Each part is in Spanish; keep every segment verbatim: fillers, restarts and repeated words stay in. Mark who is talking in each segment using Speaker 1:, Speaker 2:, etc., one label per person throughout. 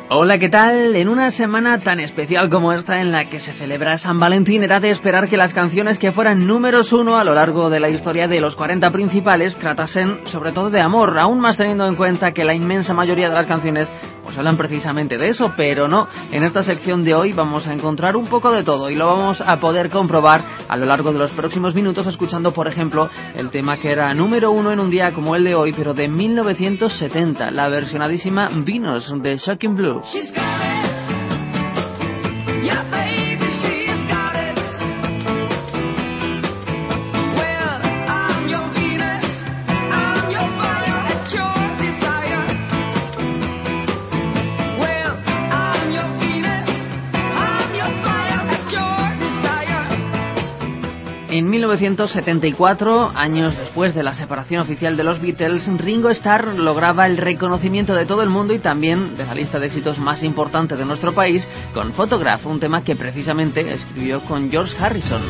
Speaker 1: Hola, ¿qué tal? En una semana tan especial como esta en la que se celebra San Valentín, era de esperar que las canciones que fueran números uno a lo largo de la historia de los cuarenta principales tratasen sobre todo de amor, aún más teniendo en cuenta que la inmensa mayoría de las canciones pues hablan precisamente de eso, pero no. En esta sección de hoy vamos a encontrar un poco de todo y lo vamos a poder comprobar a lo largo de los próximos minutos escuchando, por ejemplo, el tema que era número uno en un día como el de hoy, pero de mil novecientos setenta, la versionadísima Venus de Shocking Blue. She's got it. Yeah, baby, she's got it. Well, I'm your Venus, I'm your fire, it's your desire. Well, I'm your Venus, I'm your fire, it's your desire. En mil novecientos setenta y cuatro, años después de la separación oficial de los Beatles, Ringo Starr lograba el reconocimiento de todo el mundo y también de la lista de éxitos más importante de nuestro país con Photograph, un tema que precisamente escribió con George Harrison.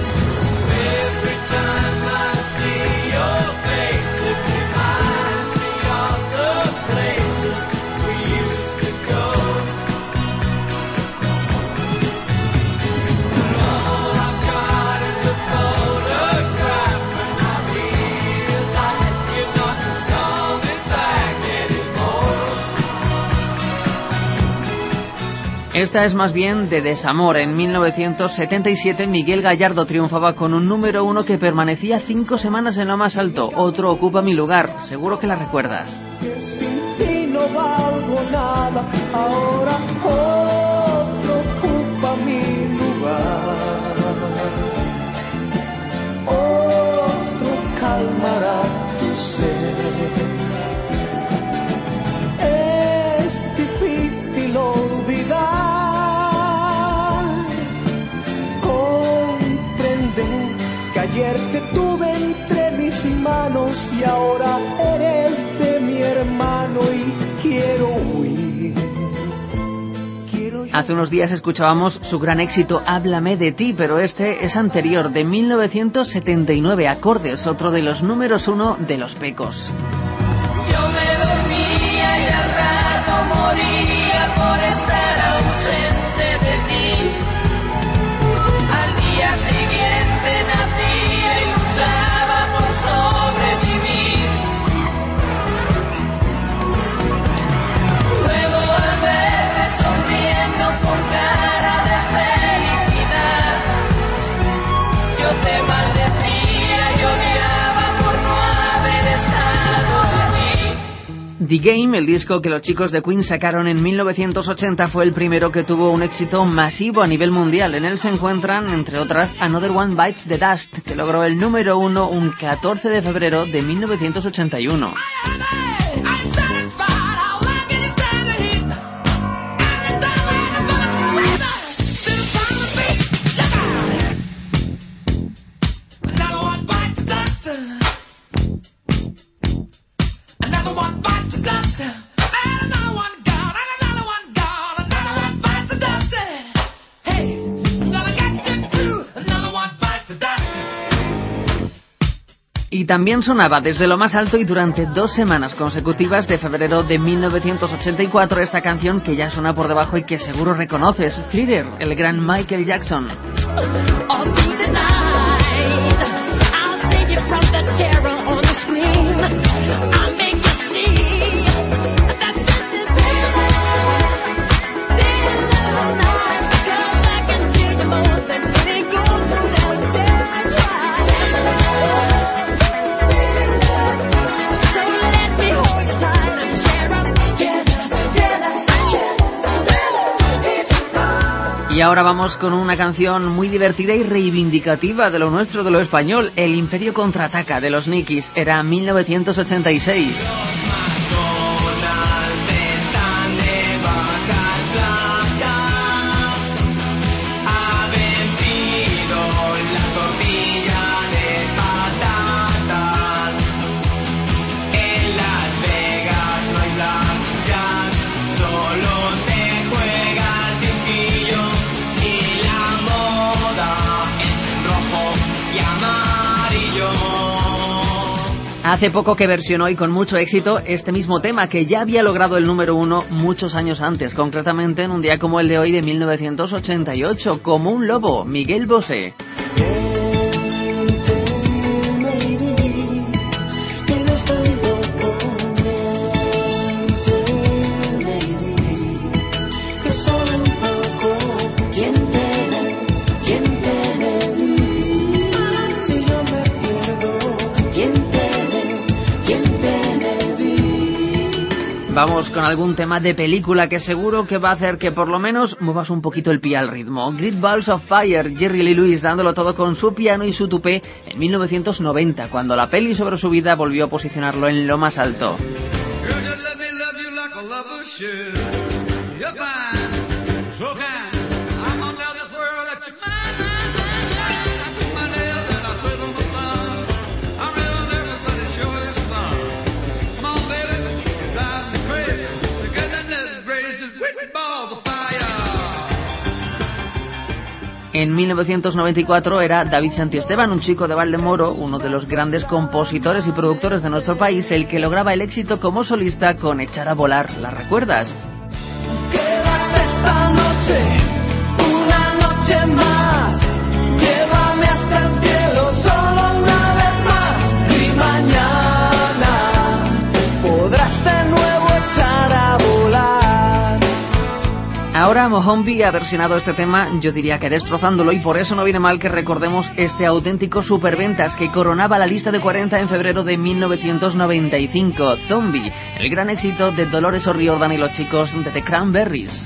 Speaker 1: Esta es más bien de desamor. En mil novecientos setenta y siete Miguel Gallardo triunfaba con un número uno que permanecía cinco semanas en lo más alto. Otro ocupa mi lugar, seguro que la recuerdas.
Speaker 2: Que sin ti no valgo nada, ahora otro ocupa mi lugar. Otro calmará tu sed. Es difícil olvidar. Ayer te tuve entre mis manos y ahora eres de mi hermano y quiero huir. Quiero...
Speaker 1: Hace unos días escuchábamos su gran éxito Háblame de ti, pero este es anterior, de mil novecientos setenta y nueve, Acordes, otro de los números uno de Los Pecos.
Speaker 3: Yo me dormía y al rato moría por estar ausente de ti. Al día siguiente nacía y luchaba por sobrevivir. Luego al verme sonriendo con cara de felicidad, yo te maldecía y odiaba por no haber estado allí.
Speaker 1: The Game, el disco que los chicos de Queen sacaron en mil novecientos ochenta, fue el primero que tuvo un éxito masivo a nivel mundial. En él se encuentran, entre otras, Another One Bites the Dust, que logró el número uno un catorce de febrero de mil novecientos ochenta y uno. Y también sonaba desde lo más alto y durante dos semanas consecutivas de febrero de mil novecientos ochenta y cuatro esta canción que ya suena por debajo y que seguro reconoces, Thriller, el gran Michael Jackson. Y ahora vamos con una canción muy divertida y reivindicativa de lo nuestro, de lo español, El Imperio Contraataca, de los Nikis. Era mil novecientos ochenta y seis. Hace poco que versionó y con mucho éxito este mismo tema que ya había logrado el número uno muchos años antes, concretamente en un día como el de hoy de mil novecientos ochenta y ocho, Como un lobo, Miguel Bosé. Vamos con algún tema de película que seguro que va a hacer que por lo menos muevas un poquito el pie al ritmo. Great Balls of Fire, Jerry Lee Lewis dándolo todo con su piano y su tupé en mil novecientos noventa, cuando la peli sobre su vida volvió a posicionarlo en lo más alto. En mil novecientos noventa y cuatro era David Santiesteban, un chico de Valdemoro, uno de los grandes compositores y productores de nuestro país, el que lograba el éxito como solista con Echar a volar. ¿La recuerdas?
Speaker 2: Quédate esta noche, una noche más, llévame hasta el cielo solo una vez más, y mañana podrás de nuevo echar a volar.
Speaker 1: Ahora Mohombi ha versionado este tema, yo diría que destrozándolo, y por eso no viene mal que recordemos este auténtico superventas que coronaba la lista de cuarenta en febrero de mil novecientos noventa y cinco, Zombie, el gran éxito de Dolores O'Riordan y los chicos de The Cranberries.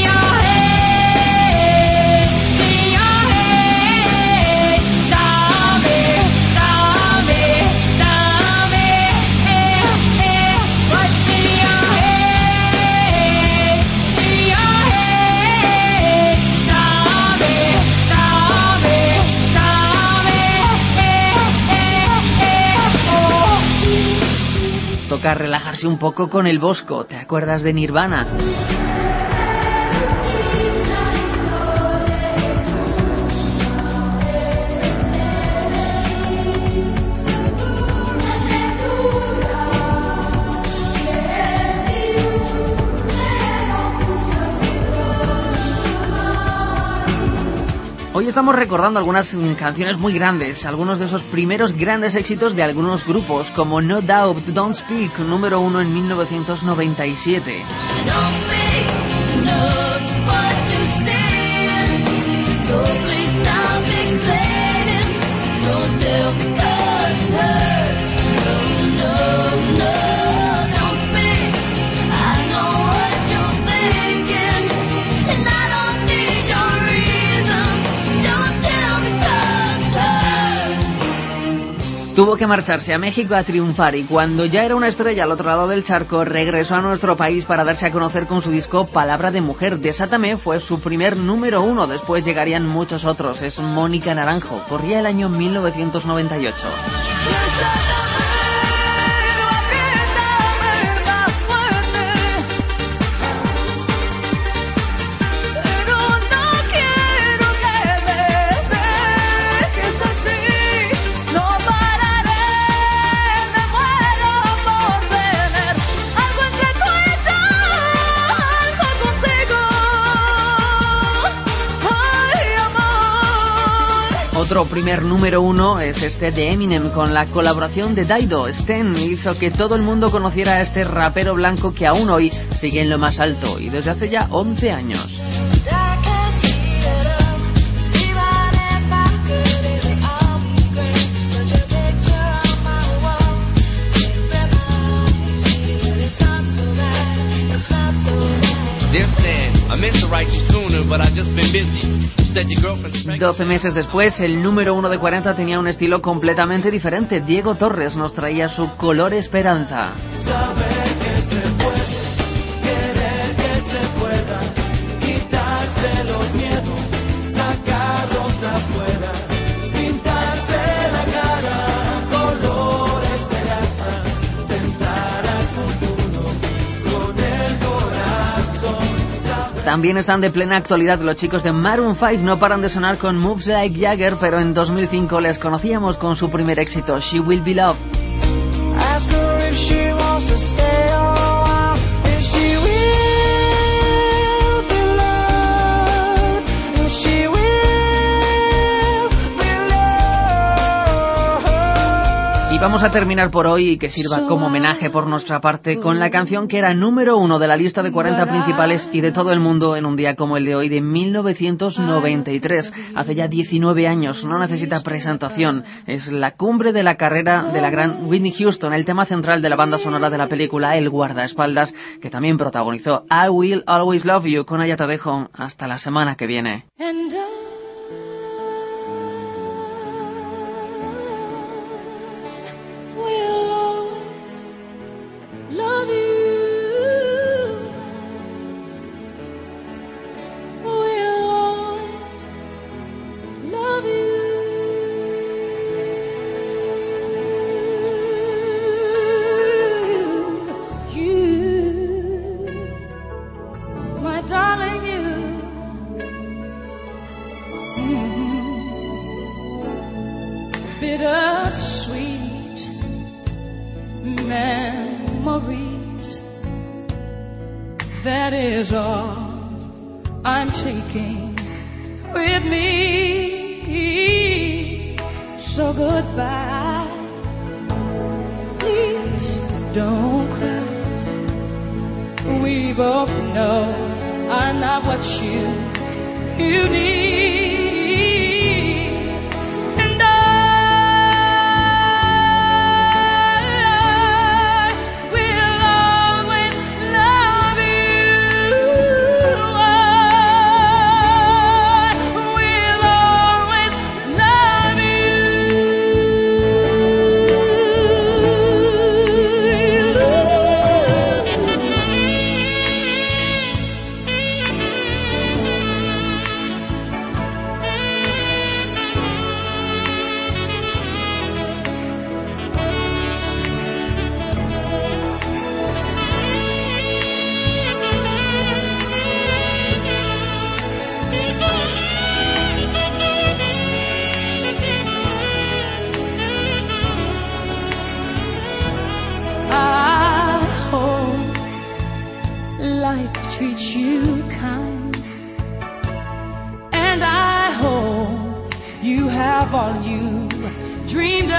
Speaker 1: Toca relajarse un poco con el Bosco. ¿Te acuerdas de Nirvana? Hoy estamos recordando algunas canciones muy grandes, algunos de esos primeros grandes éxitos de algunos grupos, como No Doubt, Don't Speak, número uno en mil novecientos noventa y siete. Tuvo que marcharse a México a triunfar y cuando ya era una estrella al otro lado del charco, regresó a nuestro país para darse a conocer con su disco Palabra de Mujer. Desátame fue su primer número uno, después llegarían muchos otros. Es Mónica Naranjo, corría el año mil novecientos noventa y ocho. Otro primer número uno es este de Eminem con la colaboración de Dido. Stan hizo que todo el mundo conociera a este rapero blanco que aún hoy sigue en lo más alto y desde hace ya once años. doce meses después, el número uno de cuarenta tenía un estilo completamente diferente. Diego Torres nos traía su Color Esperanza. También están de plena actualidad los chicos de Maroon cinco, no paran de sonar con Moves Like Jagger, pero en dos mil cinco les conocíamos con su primer éxito, She Will Be Loved.
Speaker 2: if she wants to stay a while, if she will be loved, if she will be loved.
Speaker 1: Y vamos a terminar por hoy, y que sirva como homenaje por nuestra parte, con la canción que era número uno de la lista de cuarenta principales y de todo el mundo en un día como el de hoy, de mil novecientos noventa y tres, hace ya diecinueve años, no necesita presentación, es la cumbre de la carrera de la gran Whitney Houston, el tema central de la banda sonora de la película El guardaespaldas, que también protagonizó I Will Always Love You. Con ella te dejo hasta la semana que viene.
Speaker 3: And I will always love you. Will always love you. You, my darling, you. Bittersweet memories, that is all I'm taking with me. So goodbye, please don't cry. We both know I'm not what you, you need. Treat you kind, and I hope you have all you dreamed of,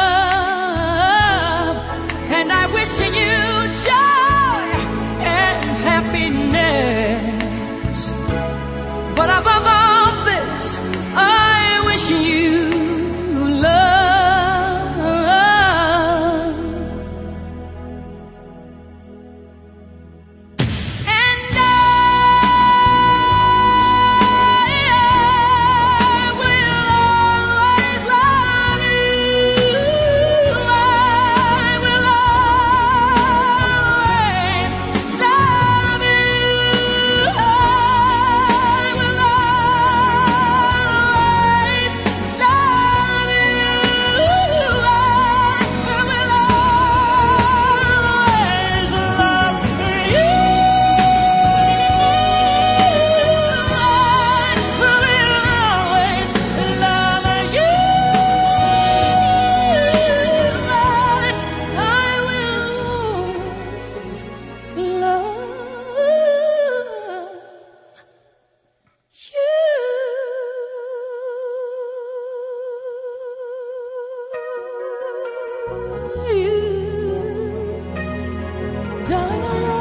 Speaker 3: and I wish you joy and happiness, but above all this I wish you love. Darling,